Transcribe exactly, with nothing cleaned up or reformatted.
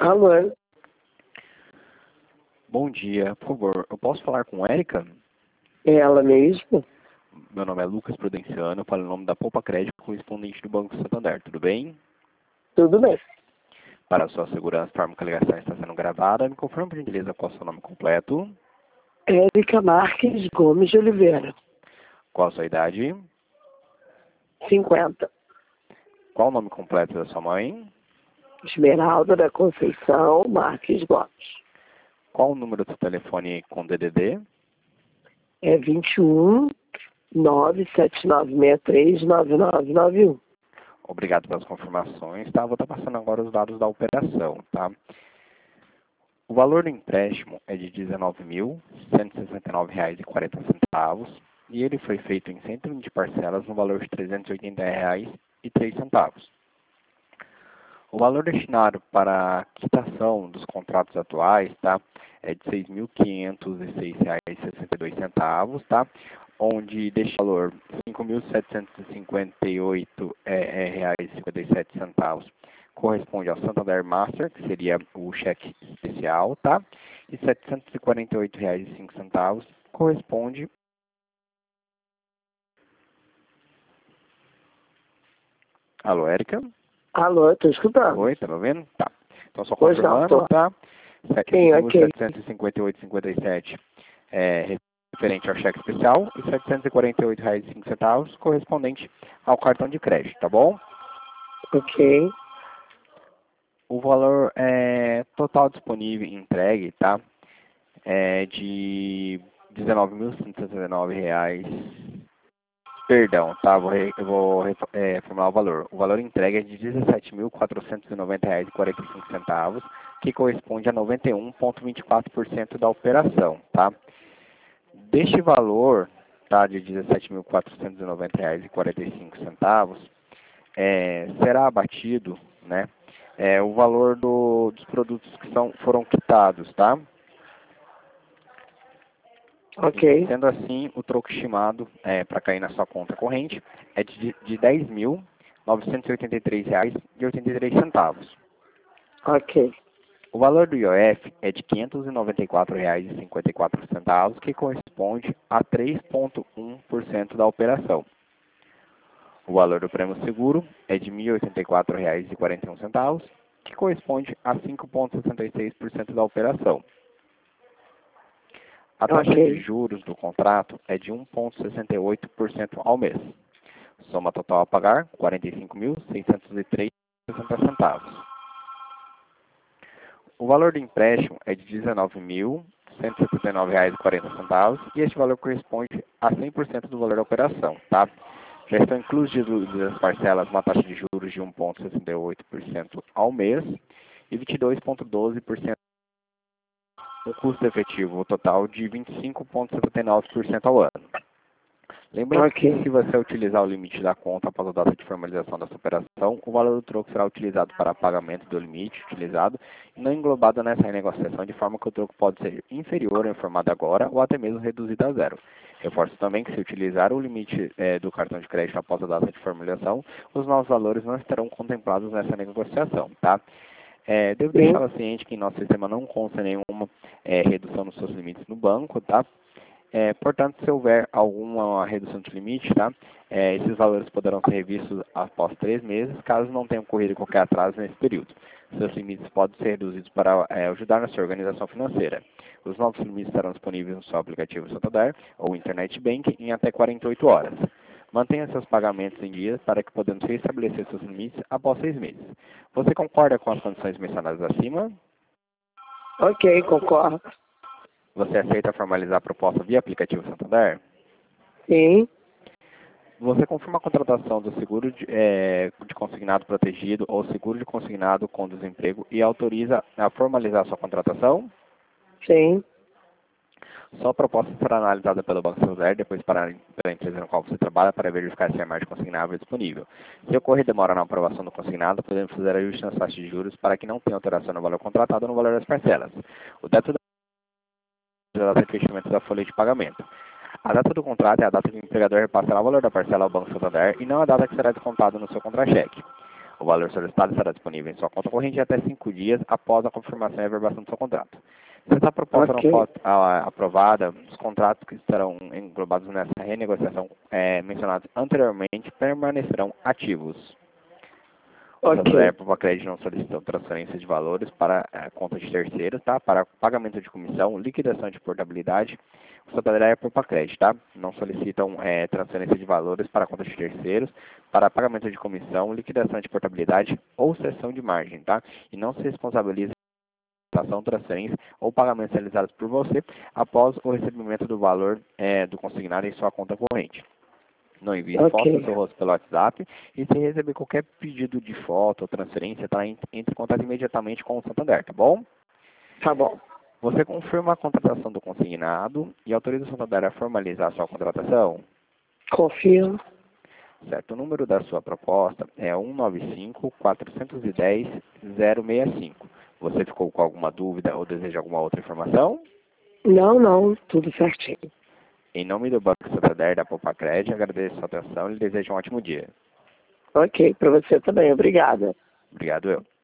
Alô? Bom dia, por favor, eu posso falar com Érica? É ela mesmo? Meu nome é Lucas Prudenciano, eu falo em nome da Poupa Crédito, correspondente do Banco Santander, tudo bem? Tudo bem. Para a sua segurança, a forma que a ligação está sendo gravada, me confirma por gentileza qual é o seu nome completo, Érica Marques Gomes de Oliveira, qual a sua idade, cinquenta. qual o nome completo da sua mãe, Esmeralda da Conceição Marques Gomes. qual o número do seu telefone com D D D, É vinte e um, nove sete nove seis três, nove nove nove um. Obrigado pelas confirmações, tá? Vou estar passando agora os dados da operação, tá? O valor do empréstimo é de dezenove mil cento e sessenta e nove reais e quarenta centavos e ele foi feito em cento e vinte parcelas no valor de trezentos e oitenta reais e três centavos. O valor destinado para a quitação dos contratos atuais, tá, é de seis mil quinhentos e seis reais e sessenta e dois centavos, tá, onde deste valor cinco mil setecentos e cinquenta e oito reais e cinquenta e sete centavos corresponde ao Santander Master, que seria o cheque especial, tá, e setecentos e quarenta e oito reais e cinco centavos corresponde. Alô, Érica? Alô, estou escutando. Oi, tá me ouvindo? Tá. Então, só Pois não, confirmando, tô. tá? Sim, cinco mil ok. setecentos e cinquenta e oito reais e cinquenta e sete centavos é referente ao cheque especial e setecentos e quarenta e oito reais e cinco centavos correspondente ao cartão de crédito, tá bom? Ok. O valor é, total disponível e entregue, tá? É de dezenove mil cento e sessenta e nove reais. Perdão, tá? Vou, re, eu vou é, reformular o valor. O valor entregue é de dezessete mil quatrocentos e noventa reais e quarenta e cinco centavos, que corresponde a noventa e um vírgula vinte e quatro por cento da operação, tá? Deste valor, tá, de dezessete mil quatrocentos e noventa reais e quarenta e cinco centavos, é, será abatido, né, é, o valor do, dos produtos que são, foram quitados, tá? Ok. Sendo assim, o troco estimado é, para cair na sua conta corrente é de, de dez mil novecentos e oitenta e três reais e oitenta e três centavos. Ok. O valor do I O F é de quinhentos e noventa e quatro reais e cinquenta e quatro centavos, que corresponde a três vírgula um por cento da operação. O valor do prêmio seguro é de mil e oitenta e quatro reais e quarenta e um centavos, que corresponde a cinco vírgula sessenta e seis por cento da operação. A taxa Ok. de juros do contrato é de um vírgula sessenta e oito por cento ao mês. Soma total a pagar, quarenta e cinco mil seiscentos e três reais e sessenta centavos. O valor do empréstimo é de dezenove mil cento e setenta e nove reais e quarenta centavos e este valor corresponde a cem por cento do valor da operação, tá? Já estão incluídas as parcelas uma taxa de juros de um vírgula sessenta e oito por cento ao mês e vinte e dois vírgula doze por cento o custo efetivo total de vinte e cinco vírgula setenta e nove por cento ao ano. Lembrando que Ok. se você utilizar o limite da conta após a data de formalização dessa operação, o valor do troco será utilizado para pagamento do limite utilizado e não englobado nessa renegociação, de forma que o troco pode ser inferior ao informado agora ou até mesmo reduzido a zero. Reforço também que se utilizar o limite eh, do cartão de crédito após a data de formalização, os novos valores não estarão contemplados nessa negociação, tá? É, devo Sim. deixá-la ciente que em nosso sistema não consta nenhuma é, redução nos seus limites no banco, tá? É, portanto, se houver alguma redução de limite, tá? É, esses valores poderão ser revistos após três meses, caso não tenha ocorrido qualquer atraso nesse período. Seus limites podem ser reduzidos para é, ajudar na sua organização financeira. Os novos limites estarão disponíveis no seu aplicativo Santander ou Internet Banking em até quarenta e oito horas. Mantenha seus pagamentos em dia para que podemos restabelecer seus limites após seis meses. Você concorda com as condições mencionadas acima? Ok, concordo. Você aceita formalizar a proposta via aplicativo Santander? Sim. Você confirma a contratação do seguro de, é, de consignado protegido ou seguro de consignado com desemprego e autoriza a formalizar a sua contratação? Sim. Sua proposta será analisada pelo Banco Santander, depois para a empresa na qual você trabalha, para verificar se a margem consignável é disponível. Se ocorrer demora na aprovação do consignado, podemos fazer ajuste nas taxas de juros para que não tenha alteração no valor contratado ou no valor das parcelas. O débito da data de fechamento da folha de pagamento. A data do contrato é a data que o empregador repassará o valor da parcela ao Banco Santander e não a data que será descontada no seu contra-cheque. O valor solicitado estará disponível em sua conta corrente até cinco dias após a confirmação e averbação do seu contrato. Se essa proposta Ok. não for ah, aprovada, os contratos que estarão englobados nessa renegociação eh, mencionados anteriormente permanecerão ativos. O Ok. Santander por crédito não solicitam transferência de valores para a conta de terceiros, tá? Para pagamento de comissão, liquidação de portabilidade. O Santander é por crédito, tá? Não solicitam é, transferência de valores para a conta de terceiros, para pagamento de comissão, liquidação de portabilidade ou cessão de margem, tá? E não se responsabiliza por transferência ou pagamentos realizados por você após o recebimento do valor é, do consignado em sua conta corrente. Não envie Ok. fotos do seu rosto pelo WhatsApp e se receber qualquer pedido de foto ou transferência, tá? Entre em contato imediatamente com o Santander, tá bom? Tá bom. Você confirma a contratação do consignado e autoriza o Santander a formalizar a sua contratação? Confirmo. Certo. O número da sua proposta é um nove cinco, quatro um zero, zero seis cinco. Você ficou com alguma dúvida ou deseja alguma outra informação? Não, não. Tudo certinho. Em nome do Banco Santander da Popacred, agradeço a sua atenção e lhe desejo um ótimo dia. Ok. Para você também. Obrigada. Obrigado, eu.